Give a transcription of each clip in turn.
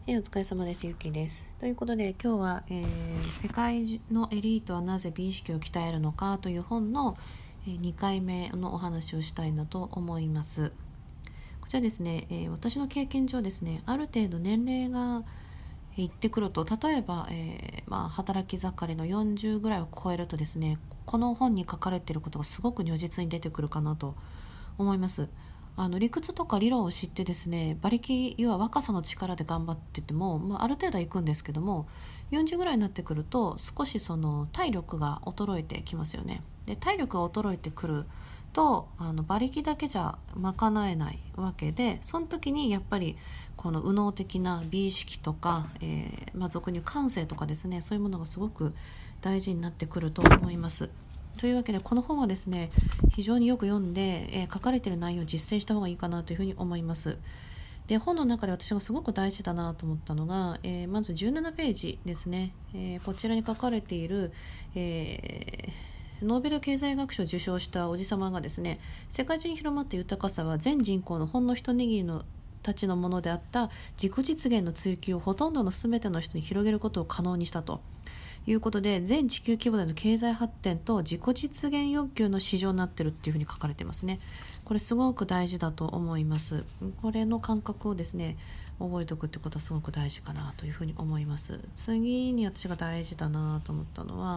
お疲れ様です。ゆきです。ということで今日は、世界のエリートはなぜ美意識を鍛えるのかという本の、2回目のお話をしたいなと思います。こちらですね、私の経験上ですね、ある程度年齢がいってくると、例えば、働き盛りの40ぐらいを超えるとですね、この本に書かれていることがすごく如実に出てくるかなと思います。理屈とか理論を知ってですね、馬力、要は若さの力で頑張ってても、ある程度はいくんですけども、40ぐらいになってくると少しその体力が衰えてきますよね。で、体力が衰えてくると馬力だけじゃ賄えないわけで、その時にやっぱりこの右脳的な美意識とか、俗に言う感性とかですね、そういうものがすごく大事になってくると思います。というわけでこの本はですね、非常によく読んで、書かれている内容を実践した方がいいかなというふうに思います。で、本の中で私がすごく大事だなと思ったのが、まず17ページですね。こちらに書かれている、ノーベル経済学賞を受賞したおじさまがですね、世界中に広まった豊かさは全人口のほんの一握りのたちのものであった自己実現の追求をほとんどの全ての人に広げることを可能にしたということで、全地球規模での経済発展と自己実現欲求の市場になっているっていうふうに書かれてますね。これすごく大事だと思います。これの感覚をですね、覚えておくってことはすごく大事かなというふうに思います。次に私が大事だなと思ったのは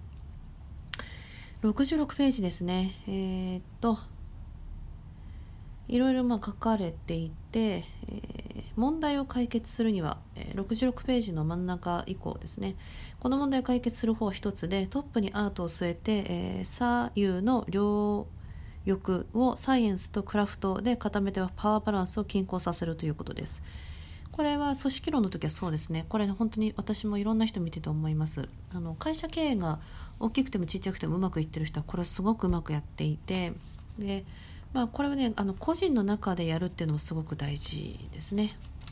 66ページですね。いろいろ書かれていて、問題を解決するには、66ページの真ん中以降ですね、この問題を解決する方は一つで、トップにアートを据えて、左右の両翼をサイエンスとクラフトで固めてはパワーバランスを均衡させるということです。これは組織論の時はそうですね。これ本当に私もいろんな人見てて思います。会社経営が大きくてもちっちゃくてもうまくいってる人はこれをすごくうまくやっていて、で、これはね、個人の中でやるっていうのもすごく大事ですね。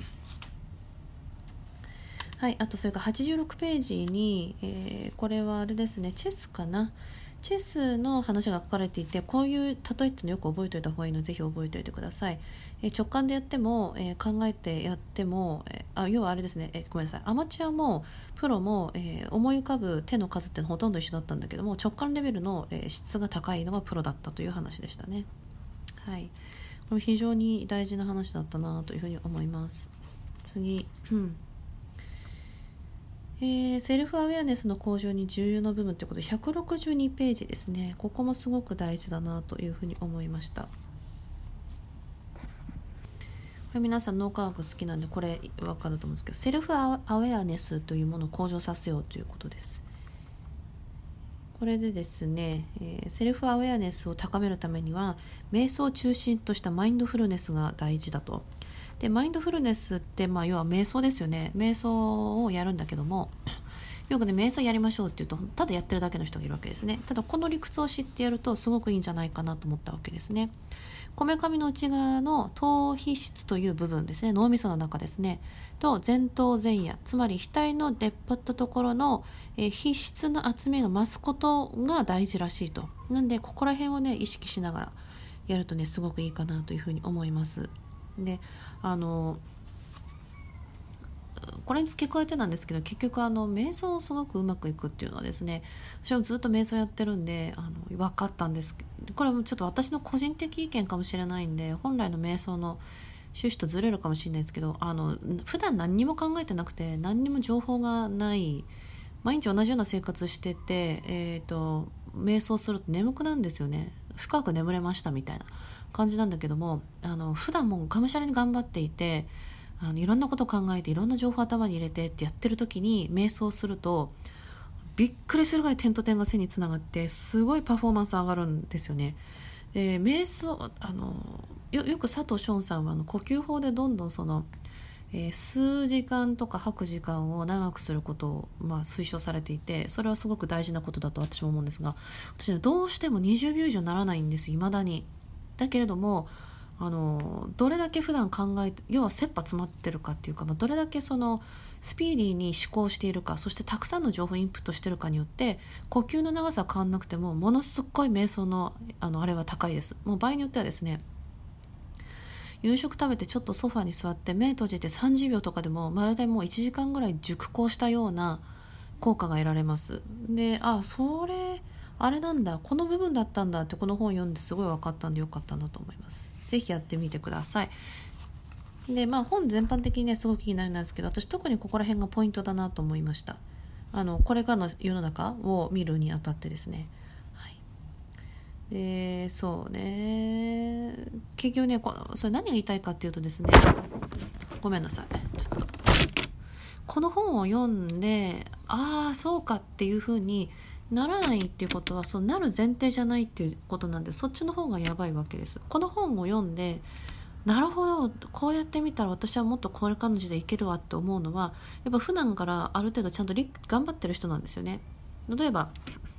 はい、あとそれから86ページに、これはあれですね、チェスかな。チェスの話が書かれていて、こういう例えっていうのよく覚えておいた方がいいので、ぜひ覚えておいてください。直感でやっても、考えてやっても、要はあれですね、ごめんなさい、アマチュアもプロも、思い浮かぶ手の数ってほとんど一緒だったんだけども、直感レベルの、質が高いのがプロだったという話でしたね。はい、これ非常に大事な話だったなというふうに思います。次、セルフアウェアネスの向上に重要な部分ということで162ページですね。ここもすごく大事だなというふうに思いました。これ皆さん脳科学好きなんでこれ分かると思うんですけど、セルフアウェアネスというものを向上させようということです。これでですね、セルフアウェアネスを高めるためには瞑想を中心としたマインドフルネスが大事だと。で、マインドフルネスって、要は瞑想ですよね。瞑想をやるんだけども、よくね、瞑想やりましょうって言うとただやってるだけの人がいるわけですね。ただこの理屈を知ってやるとすごくいいんじゃないかなと思ったわけですね。こめかみの内側の頭皮質という部分ですね、脳みその中ですね、と前頭前野、つまり額の出っ張ったところの、皮質の厚みが増すことが大事らしいと。なんでここら辺をね意識しながらやるとねすごくいいかなというふうに思います。で、これに付け加えてなんですけど、結局瞑想すごくうまくいくっていうのはですね、私もずっと瞑想やってるんで分かったんですけど、これもちょっと私の個人的意見かもしれないんで、本来の瞑想の趣旨とずれるかもしれないですけど、普段何にも考えてなくて何にも情報がない、毎日同じような生活してて、瞑想すると眠くなんですよね。深く眠れましたみたいな感じなんだけども、普段もがむしゃらに頑張っていて、いろんなこと考えていろんな情報頭に入れてってやってる時に瞑想するとびっくりするぐらい点と点が線につながってすごいパフォーマンス上がるんですよね。瞑想よく佐藤翔さんは呼吸法でどんどん吸う時間とか吐く時間を長くすることを、推奨されていて、それはすごく大事なことだと私も思うんですが、私はどうしても20秒以上ならないんですよ、未だに。だけれどもどれだけ普段考えて、要は切羽詰まってるかっていうか、どれだけスピーディーに思考しているか、そしてたくさんの情報をインプットしているかによって呼吸の長さは変わんなくてもものすごい瞑想のあれは高いです。もう場合によってはですね、 夕食食べてちょっとソファに座って目閉じて30秒とかでもまるでもう1時間ぐらい熟考したような効果が得られます。で、それあれなんだ、この部分だったんだってこの本を読んですごい分かったんでよかったなと思います。ぜひやってみてください。で、本全般的にねすごく気になるんですけど、私特にここら辺がポイントだなと思いました。これからの世の中を見るにあたってですね。はい、で、そうね、結局ね、それ何が言いたいかっていうとですね、ごめんなさい、ちょっとこの本を読んでそうかっていう風にならないっていうことは、そうなる前提じゃないっていうことなんで、そっちの方がやばいわけです。この本を読んでなるほど、こうやってみたら私はもっとこれ感じでいけるわって思うのは、やっぱ普段からある程度ちゃんと頑張ってる人なんですよね。例えば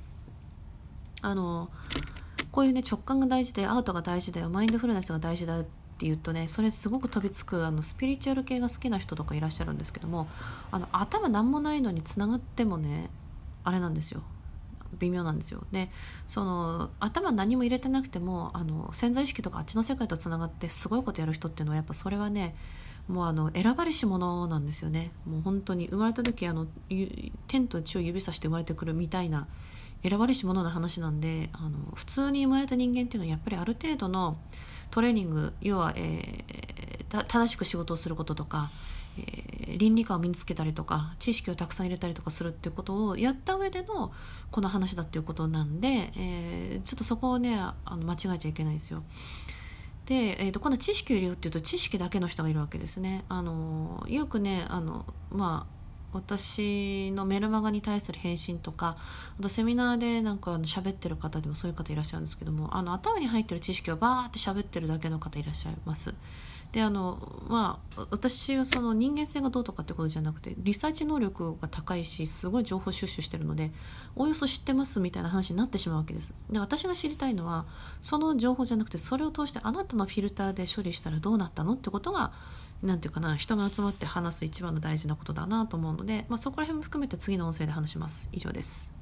こういうね、直感が大事でアートが大事だよ、マインドフルネスが大事だって言うとね、それすごく飛びつくスピリチュアル系が好きな人とかいらっしゃるんですけども、頭なんもないのにつながってもね、あれなんですよ、微妙なんですよ。で、その頭何も入れてなくても潜在意識とかあっちの世界とつながってすごいことやる人っていうのは、やっぱそれはね、もう選ばれし者なんですよね。もう本当に生まれた時天と地を指さして生まれてくるみたいな選ばれし者の話なんで、普通に生まれた人間っていうのはやっぱりある程度のトレーニング、要は、正しく仕事をすることとか、倫理観を身につけたりとか知識をたくさん入れたりとかするっていうことをやった上でのこの話だっていうことなんで、ちょっとそこをね間違えちゃいけないですよ。で、今度は知識を入れようっていうと知識だけの人がいるわけですね。よくね私のメルマガに対する返信とか、あとセミナーでなんか喋ってる方でもそういう方いらっしゃるんですけども、頭に入ってる知識をバーって喋ってるだけの方いらっしゃいます。で、私はその人間性がどうとかってことじゃなくて、リサーチ能力が高いしすごい情報収集してるので、おおよそ知ってますみたいな話になってしまうわけです。で、私が知りたいのはその情報じゃなくて、それを通してあなたのフィルターで処理したらどうなったのってことが、なんていうかな、人が集まって話す一番の大事なことだなと思うので、そこら辺も含めて次の音声で話します。以上です。